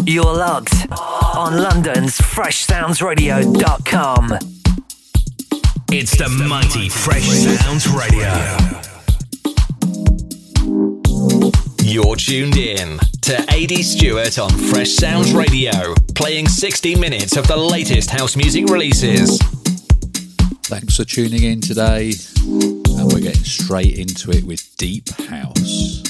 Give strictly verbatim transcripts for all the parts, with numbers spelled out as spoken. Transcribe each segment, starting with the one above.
You're logged on London's fresh sounds radio dot com. It's the mighty Fresh Sounds Radio. You're tuned in to A D Stewart on Fresh Sounds Radio, playing sixty minutes of the latest house music releases. Thanks for tuning in today, and we're getting straight into it with Deep House.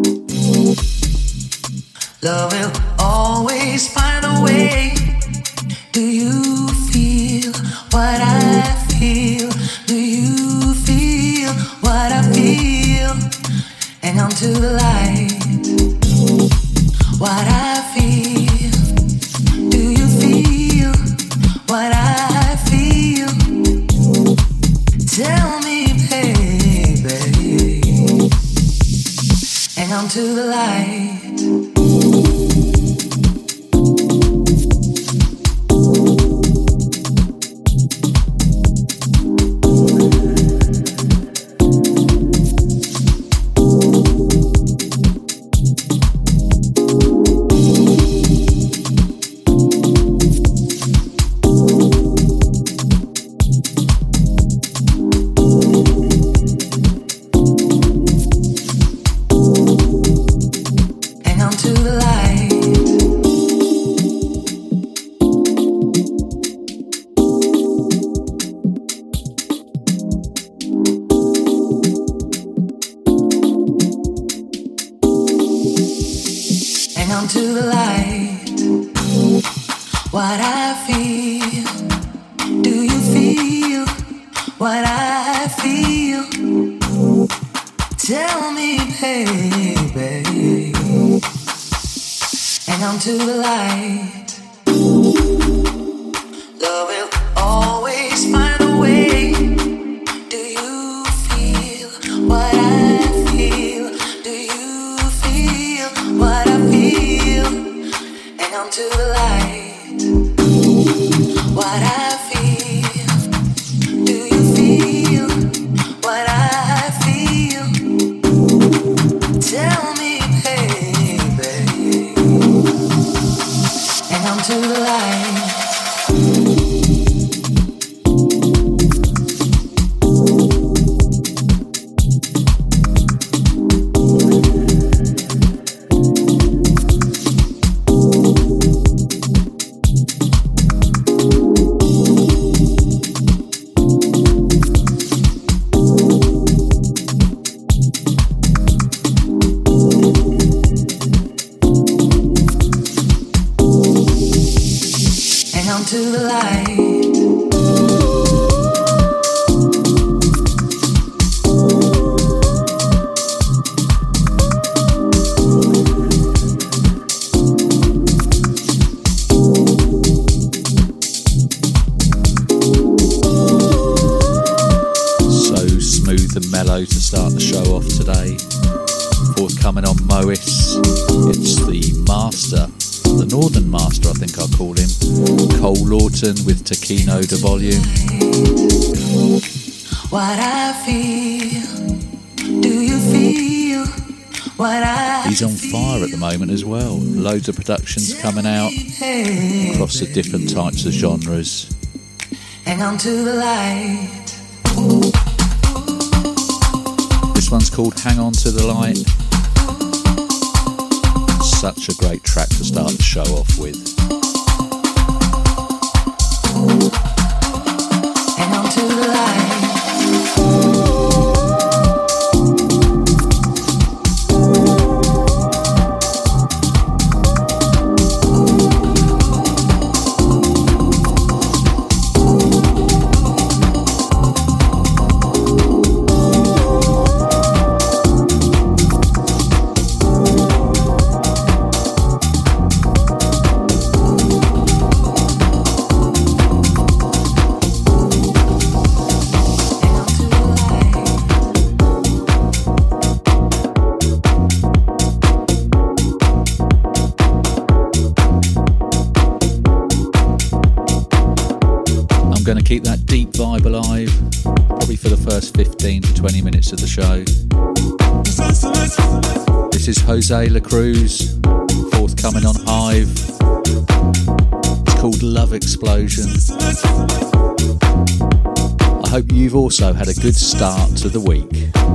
Love will always find a way. Do you feel what I feel? Do you feel what I feel? Hang on to the light. What I feel. Do you feel what I feel? Tell me, baby. Hang on to the light. With Taquino de Volume. What I feel. Do you feel what I He's on fire at the moment as well. Loads of productions coming out across the different types of genres. Hang on to the light. This one's called Hang On to the Light. Such a great track to start the show off with. Hang on to the light. Going to keep that deep vibe alive, probably for the first fifteen to twenty minutes of the show. This is Jose La Cruz forthcoming on Hive. It's called Love Explosion. I hope you've also had a good start to the week.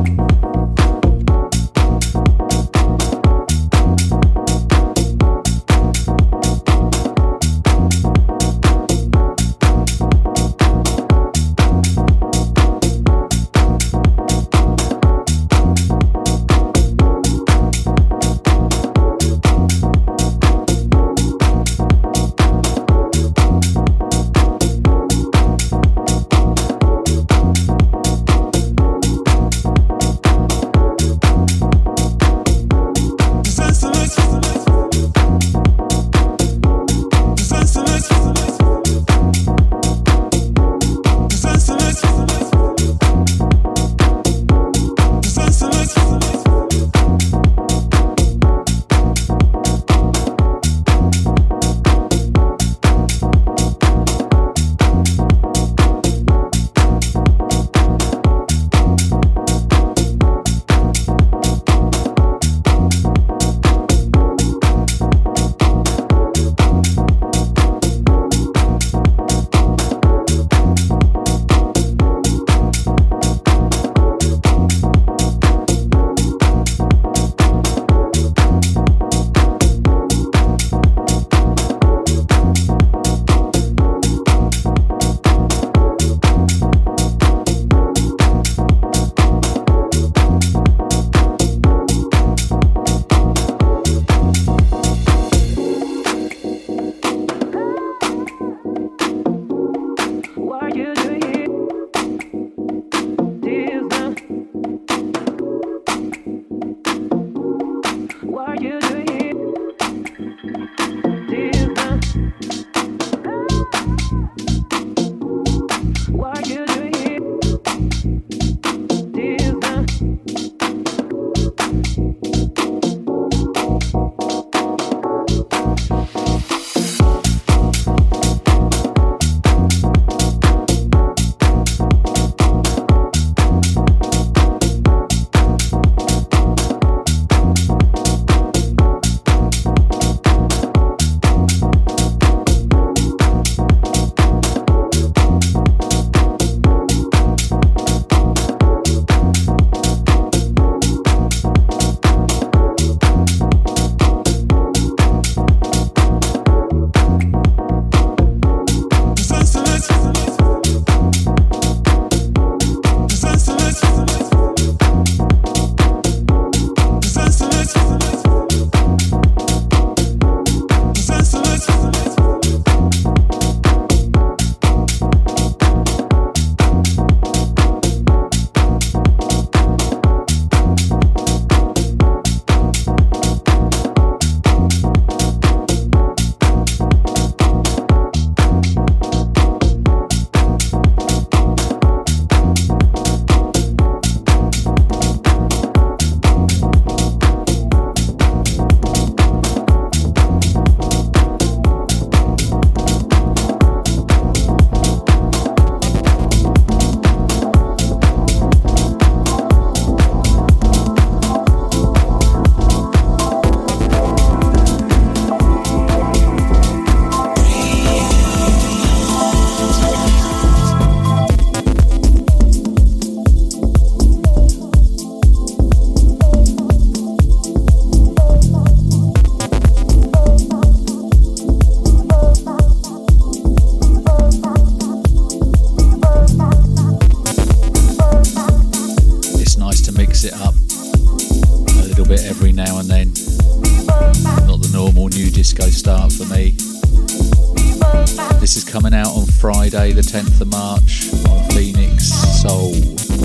Friday the tenth of March on Phoenix Soul.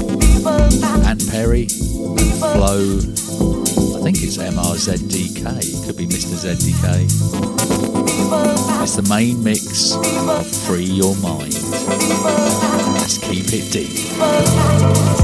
Anne Perry, Flow, I think it's M R Z D K, it could be Mister Z D K. It's the main mix of Free Your Mind. Let's keep it deep.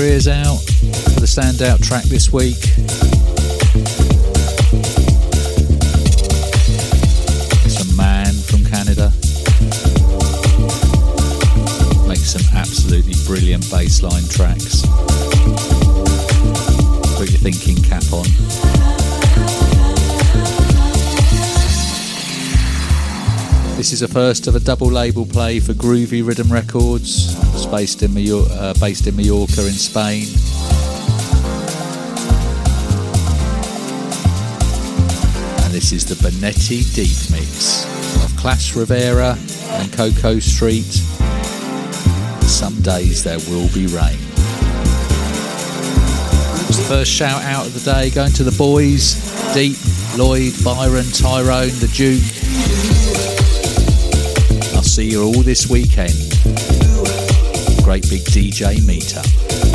ears out for the standout track this week. It's a man from Canada. Makes some absolutely brilliant bassline tracks. Put your thinking cap on. This is a first of a double label play for Groovy Rhythm Records. It's based in, Major- uh, based in Mallorca in Spain. And this is the Bonetti Deep Mix of Clash Rivera and Coco Street. Some days there will be rain. It's the first shout out of the day going to the boys, Deep, Lloyd, Byron, Tyrone, the Duke. I'll see you all this weekend. Great big D J meetup.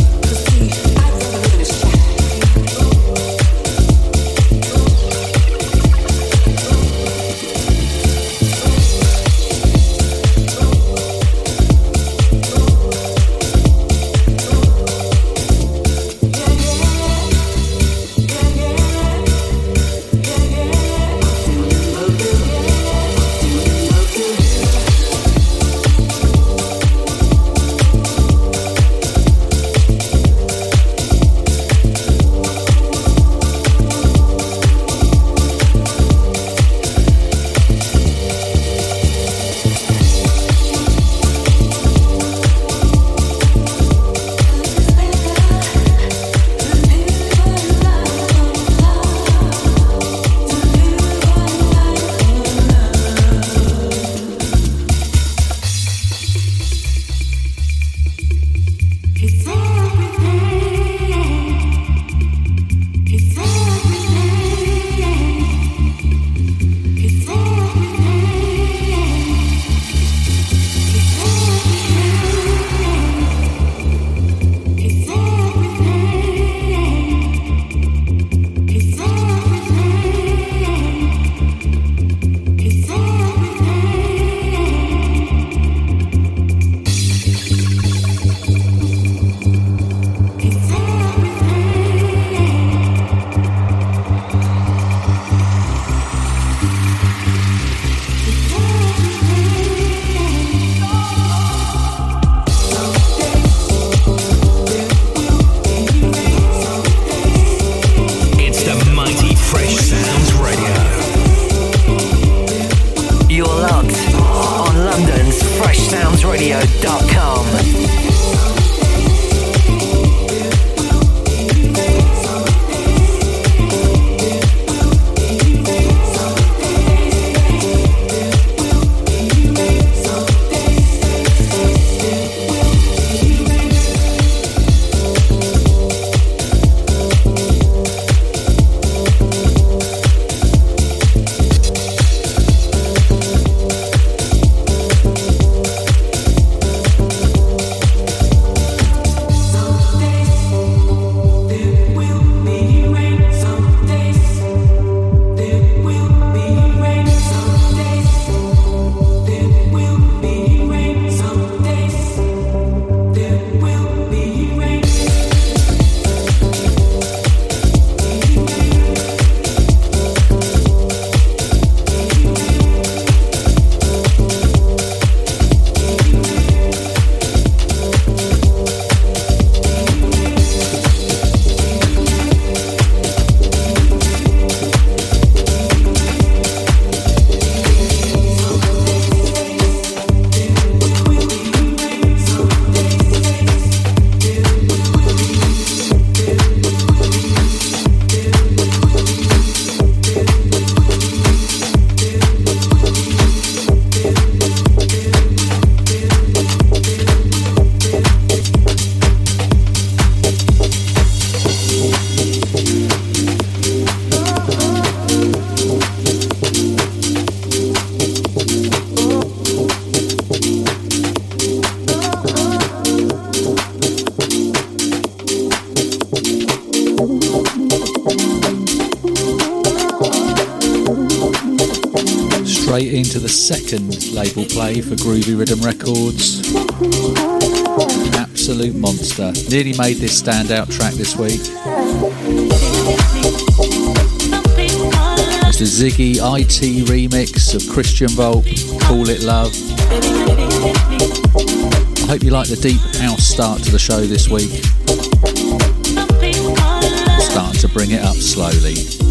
straight into the second label play for Groovy Rhythm Records. Absolutely absolute monster. Nearly made this standout track this week. It's the Ziggy I T remix of Christian Volk, Call It Love. I hope you like the deep house start to the show this week. Starting to bring it up slowly.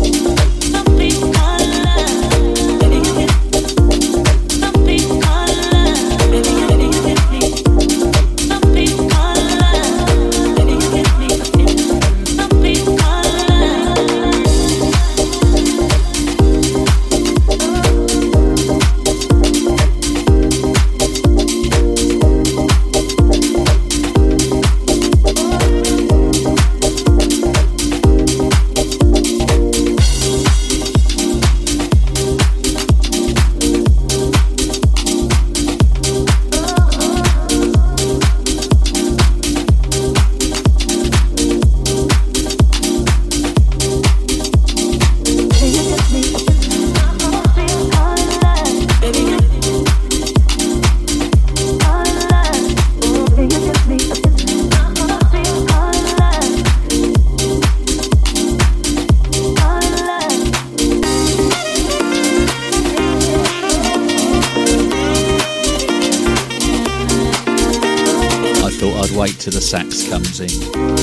Till the sax comes in.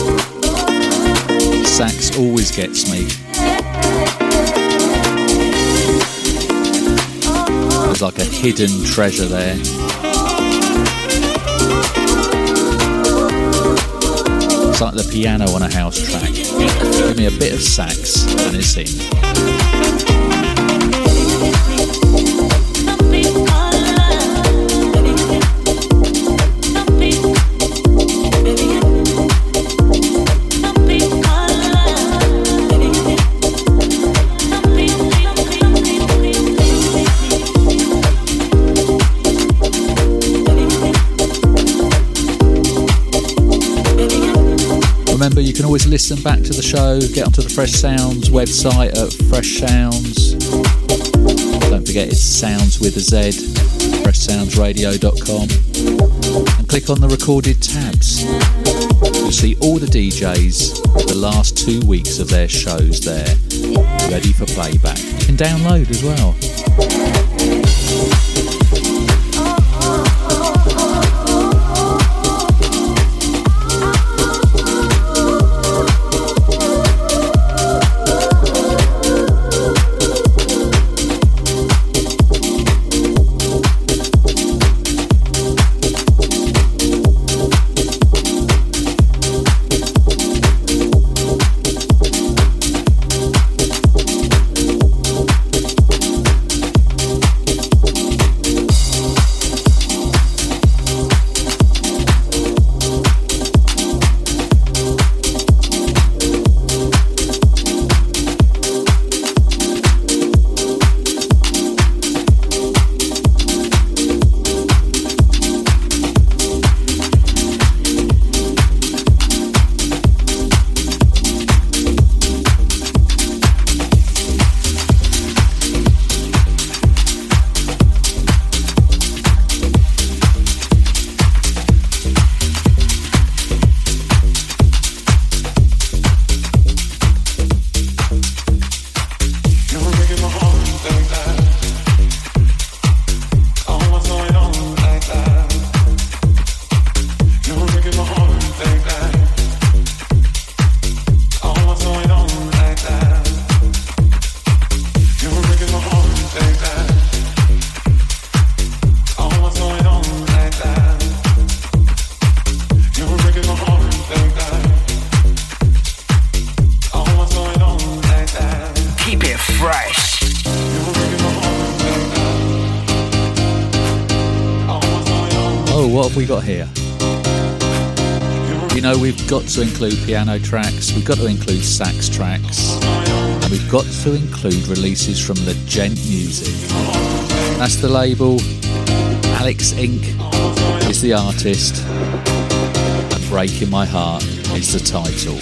Sax always gets me. There's like a hidden treasure there. It's like the piano on a house track. Give me a bit of sax and it's in. Remember, you can always listen back to the show, get onto the Fresh Sounds website at Fresh Sounds. Don't forget it's Sounds with a Z, fresh sounds radio dot com. And click on the recorded tabs. You'll see all the D Js with the last two weeks of their shows there, ready for playback. You can download as well. What have we got here? You know, we've got to include piano tracks, we've got to include sax tracks, and we've got to include releases from the Gent Music. That's the label, Alex Incorporated is the artist, and Breaking My Heart is the title.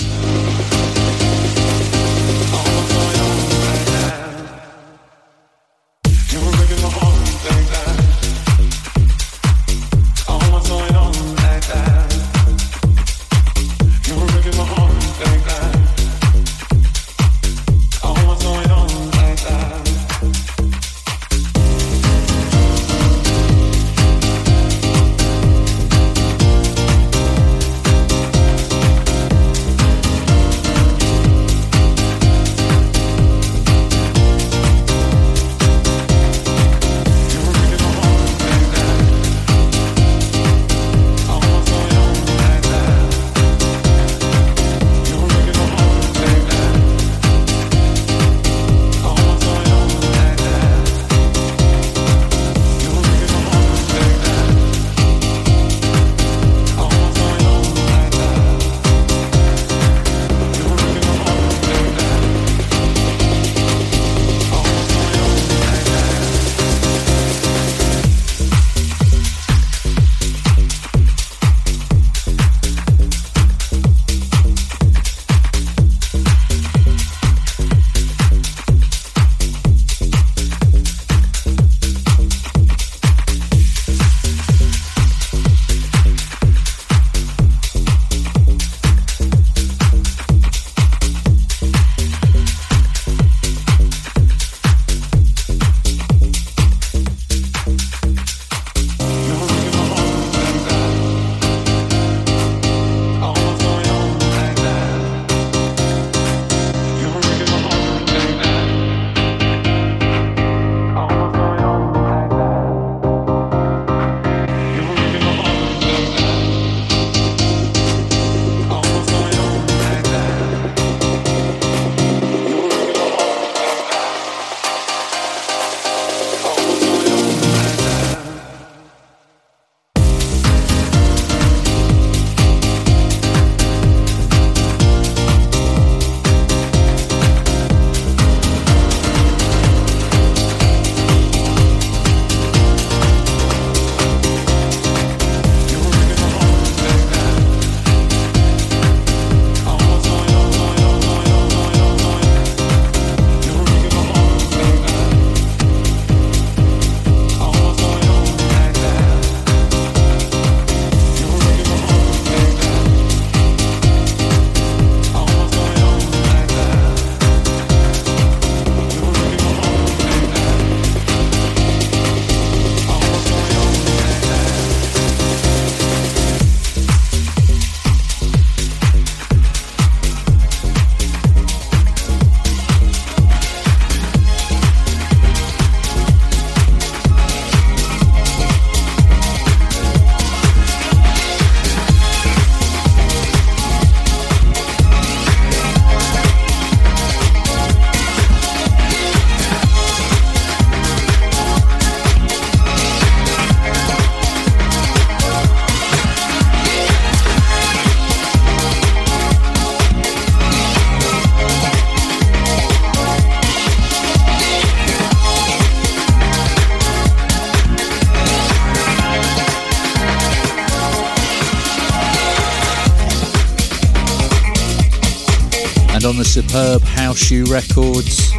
on the superb House Shoe Records.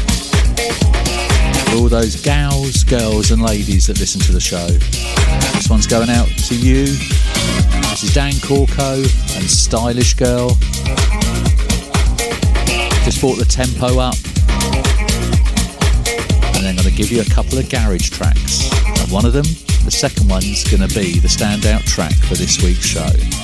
For all those gals, girls and ladies that listen to the show. This one's going out to you. This is Dan Corco and Stylish Girl. Just brought the tempo up. And then I'm going to give you a couple of garage tracks. And one of them, the second one's going to be the standout track for this week's show.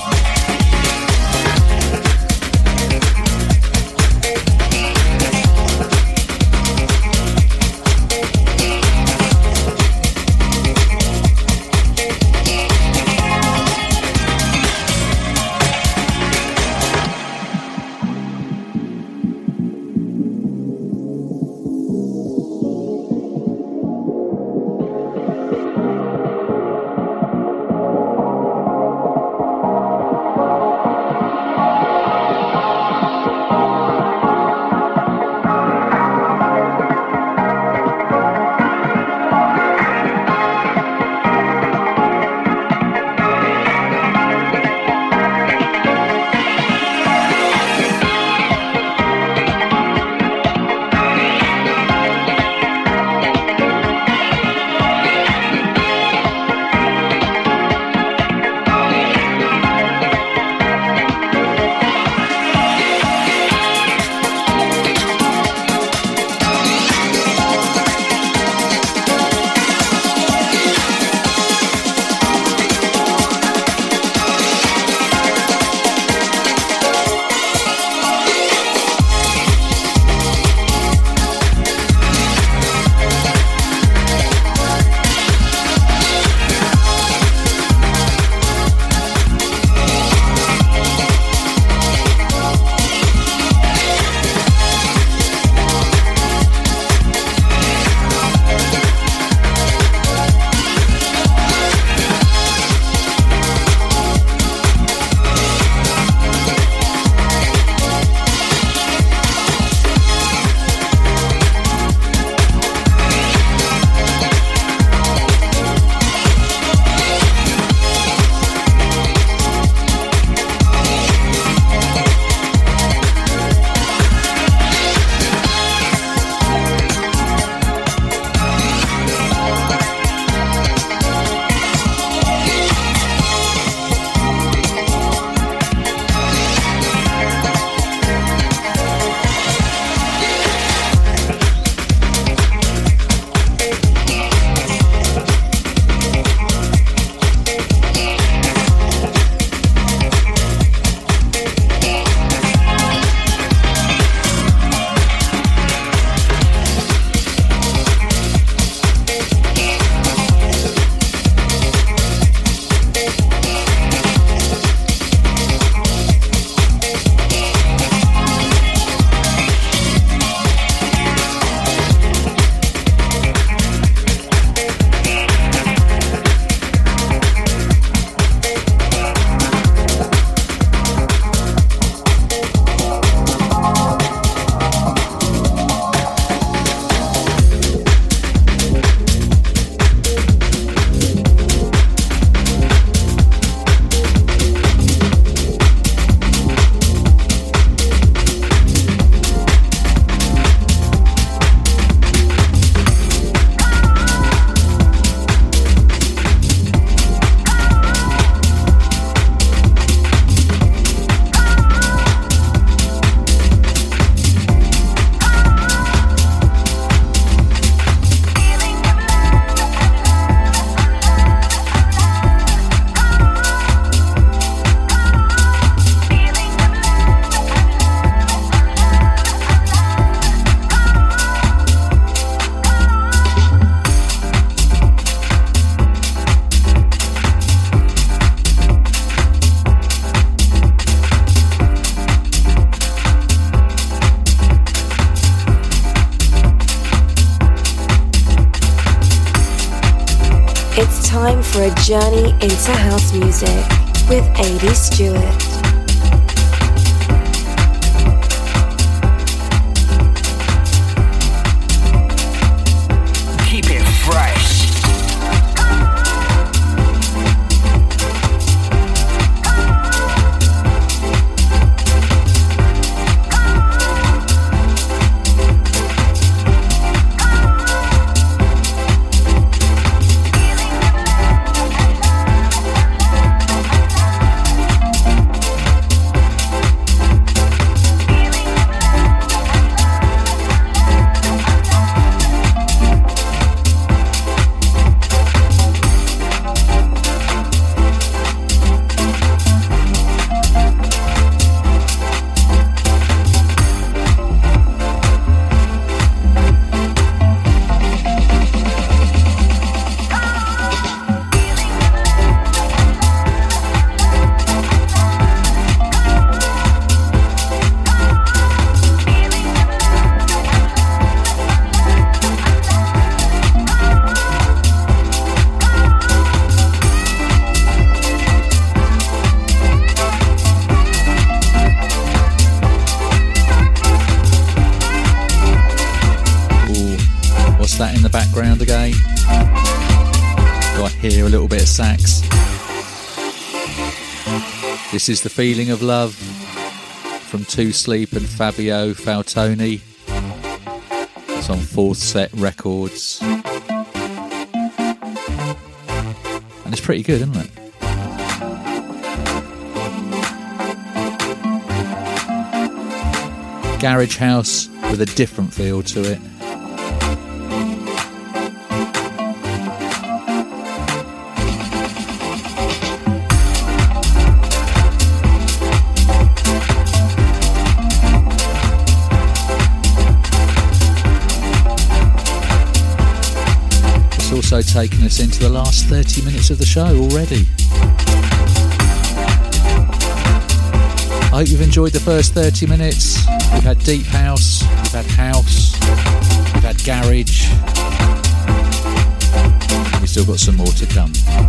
time for a journey into house music with A D Stewart. Keep it fresh. background again. Do I hear a little bit of sax? This is The Feeling of Love from Two Sleep and Fabio Faltoni. It's on Fourth Set Records. And it's pretty good, isn't it? Garage house with a different feel to it. It's also taken us into the last thirty minutes of the show already. I hope you've enjoyed the first thirty minutes. We've had deep house, we've had house, we've had garage. We've still got some more to come.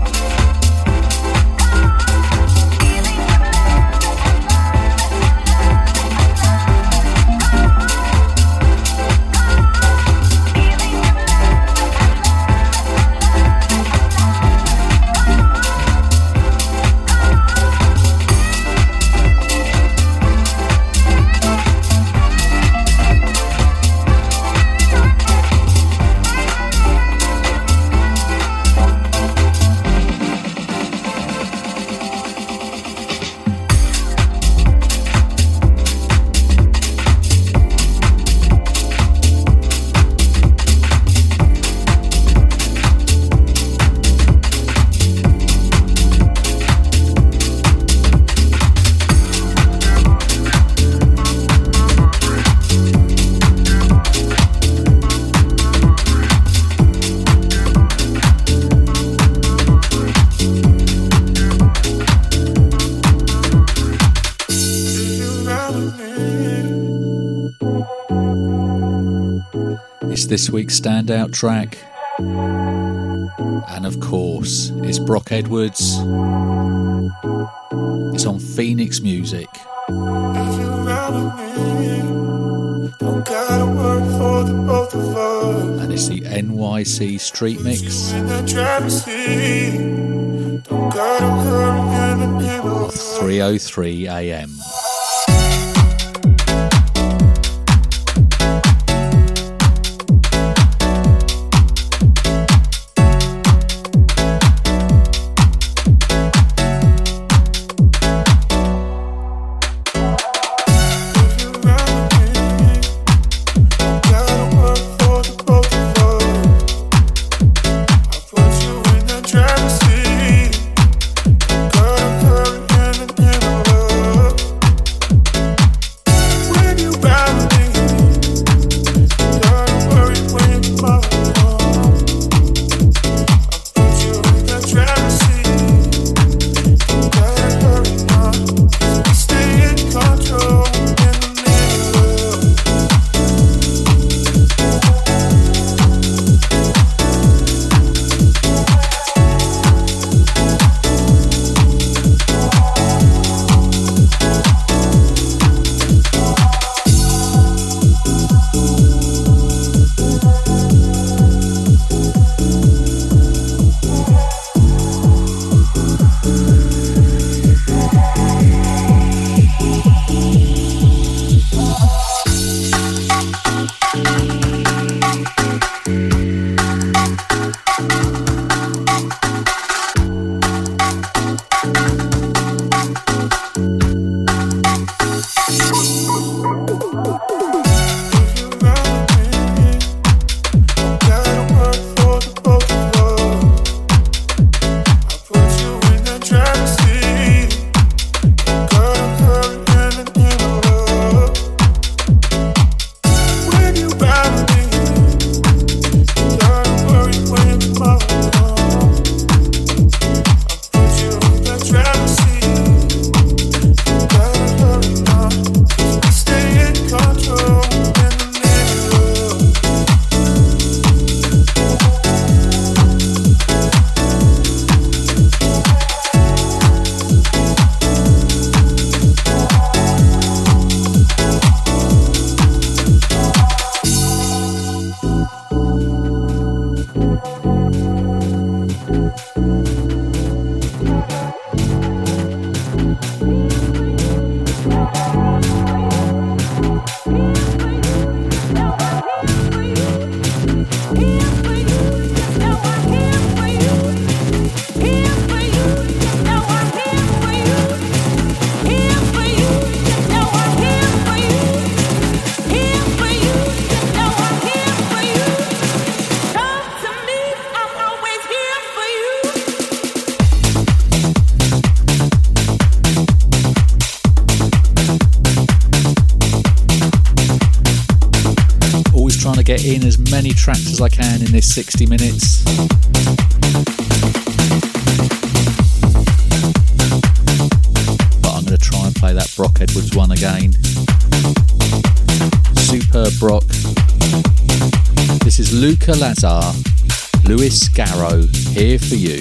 This week's standout track, and of course it's Brock Edwards. It's on Phoenix Music. And it's the N Y C Street Mix of three oh three a m. get in as many tracks as I can in this sixty minutes. But I'm going to try and play that Brock Edwards one again. Superb Brock. This is Luca Lazar, Luis Garrow, Here For You.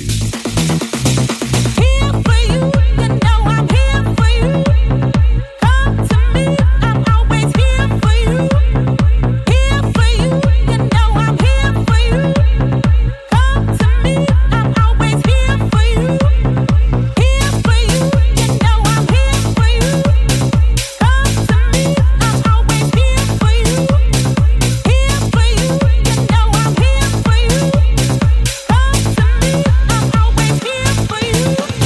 Here for you, you know I'm here for you. Come to me, I'm always here for you. Here for you, you know I'm here for you. Come to me, I'm always here for you. Here for you, you know I'm here for you. Come to me, I'm always here for you. Here for you, you know I'm here for you. Come to me, I'm always here for you.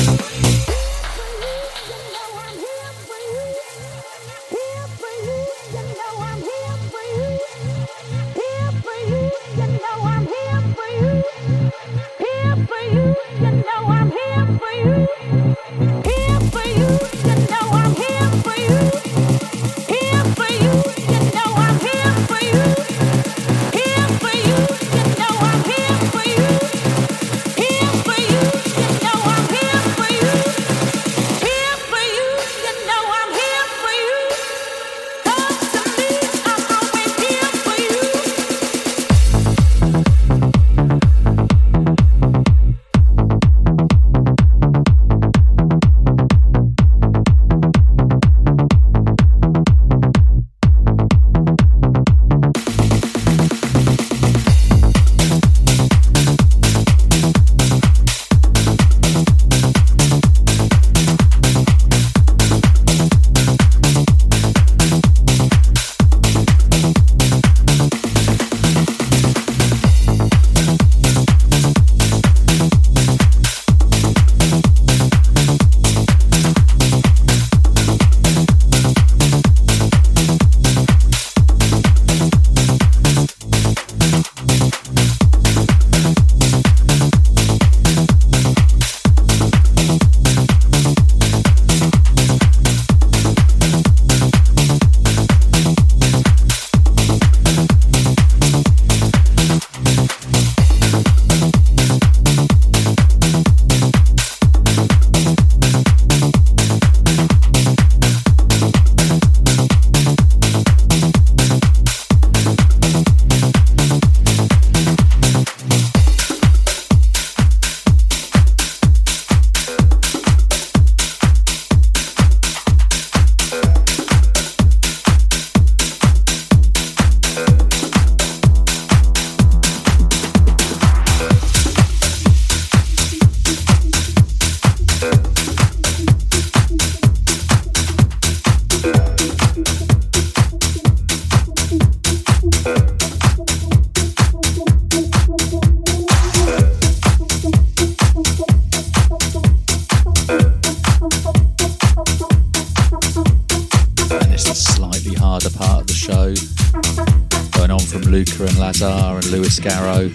Luca and Lazar and Luis Garrow.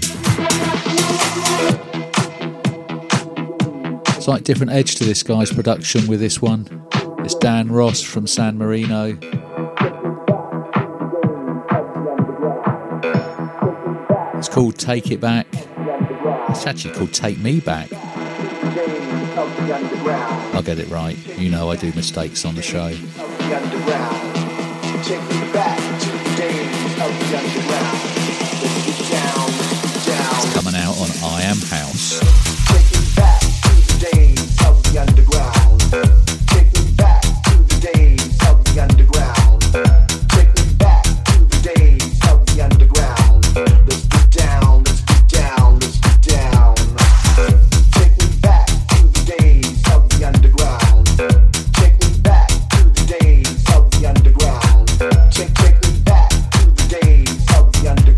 Slight different edge to this guy's production with this one. It's Dan Ross from San Marino. It's called Take It Back. It's actually called Take Me Back. I'll get it right. You know I do mistakes on the show. Take me back to the days of the underground. Let's get down, down. It's coming out on I Am House. Take me back to the days of the underground. Take me back to the days of the underground. Take me back to the days of the underground. Let's get down, let's get down, let's get down. Take me back to the days of the underground. Take me back to the days of the underground. Take, take me back to the days of the underground.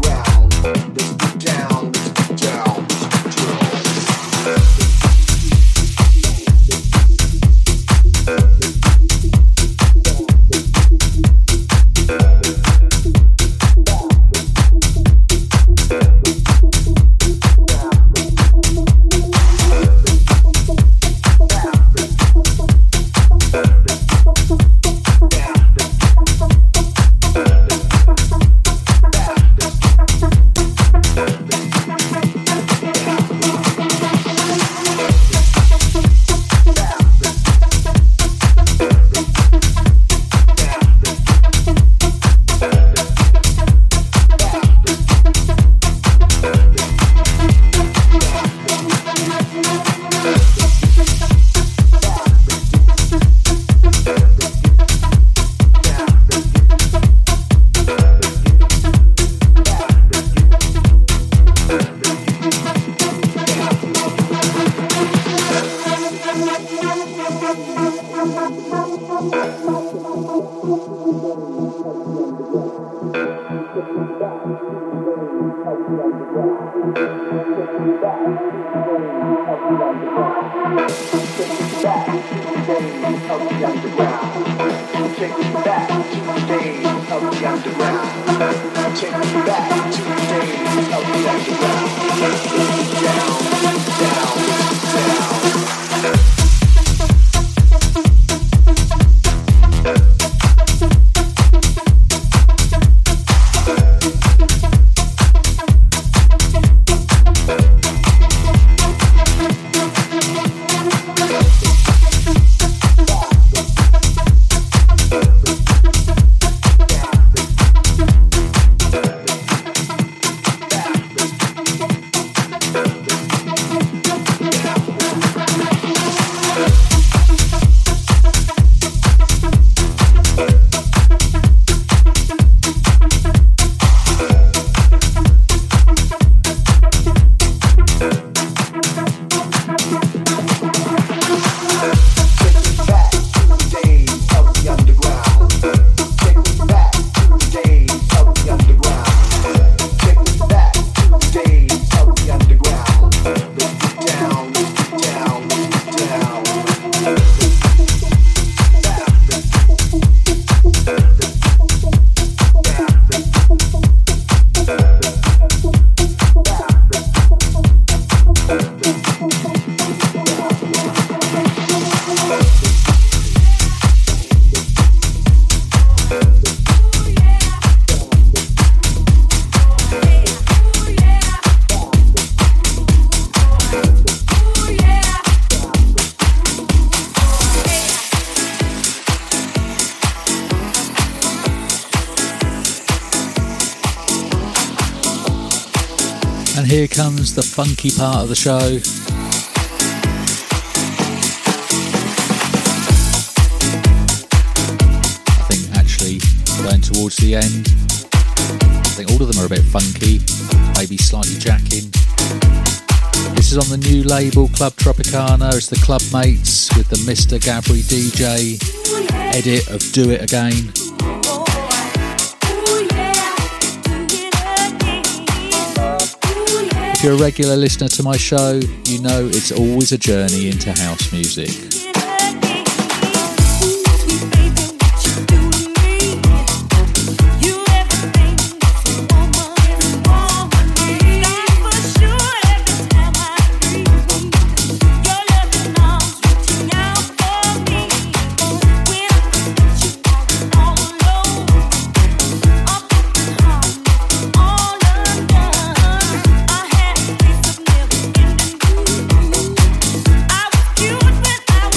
And here comes the funky part of the show. I think actually going towards the end, I think all of them are a bit funky, maybe slightly jacking. This is on the new label Club Tropicana. It's the Club Mates with the Mister Gabri D J edit of Do It Again. If you're a regular listener to my show, you know it's always a journey into house music. I was cute when I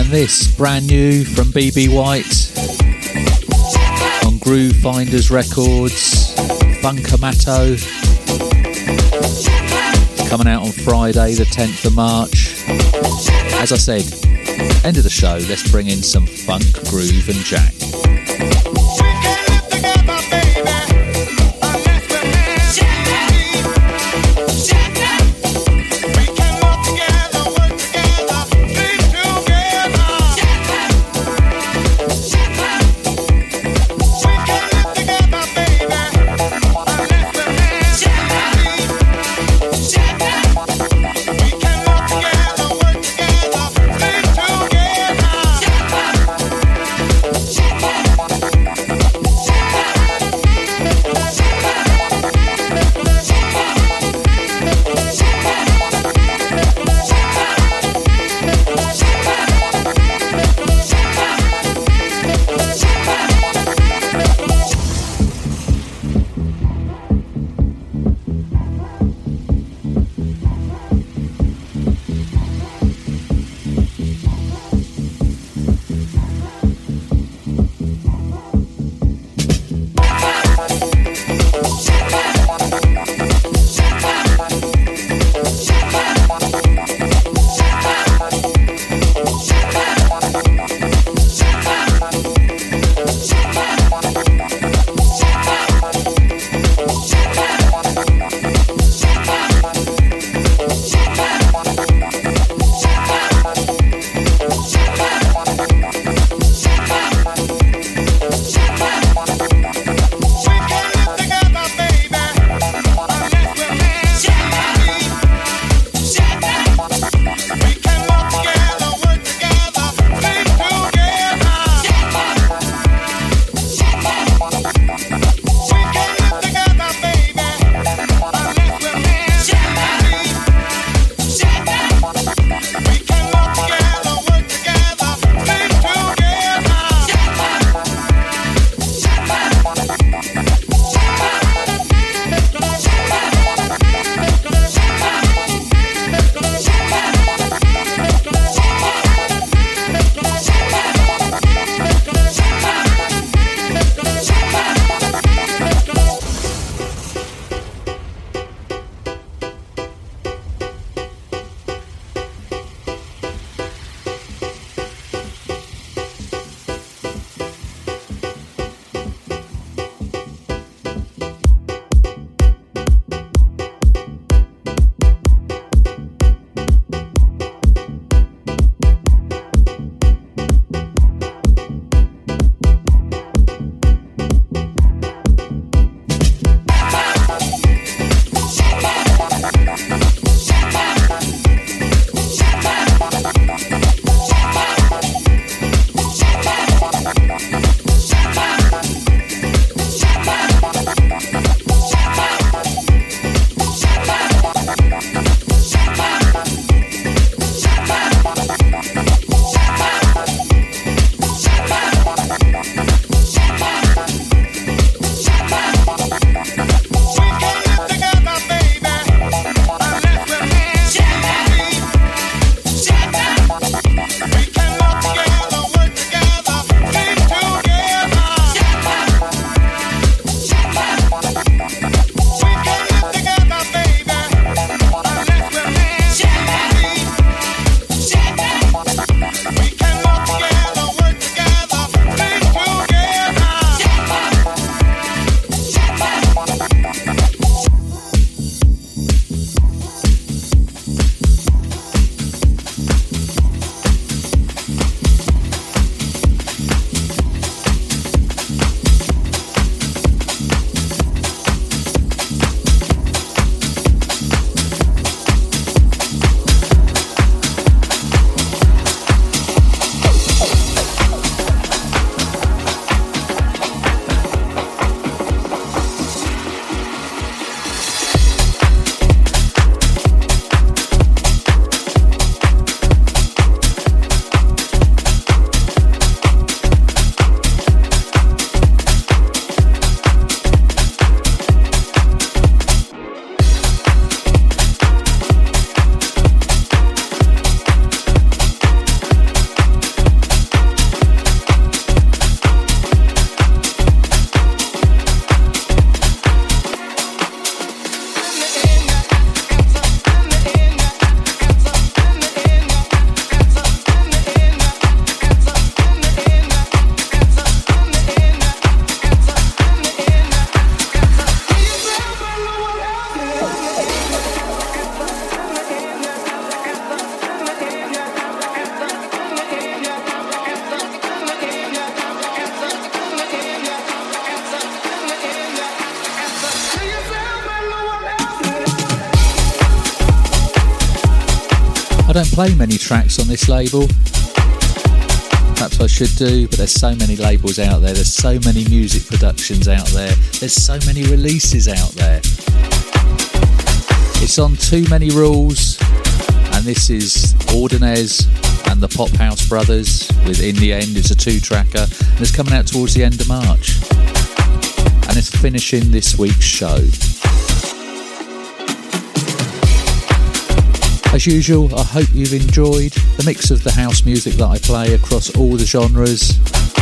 And this, brand new from B B White on Groove Finders Records, Funkamato, coming out on Friday the tenth of March. As I said, end of the show, let's bring in some funk, groove and jack. Together. don't play many tracks on this label. Perhaps I should do, but there's so many labels out there, there's so many music productions out there, there's so many releases out there. It's on Too Many Rules, and this is Ordinez and the Pop House Brothers with In The End. It's a two-tracker, and it's coming out towards the end of March. And it's finishing this week's show. As usual, I hope you've enjoyed the mix of the house music that I play across all the genres.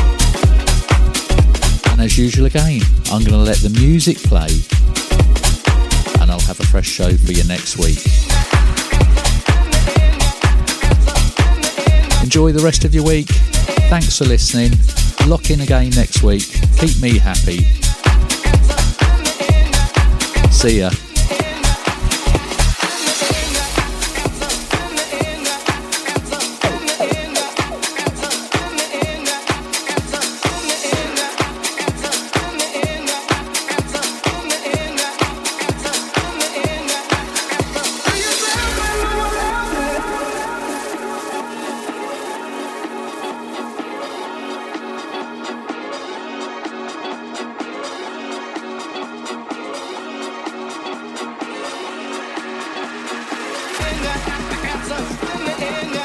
And as usual again, I'm going to let the music play and I'll have a fresh show for you next week. Enjoy the rest of your week. Thanks for listening. Lock in again next week. Keep me happy. See ya. In the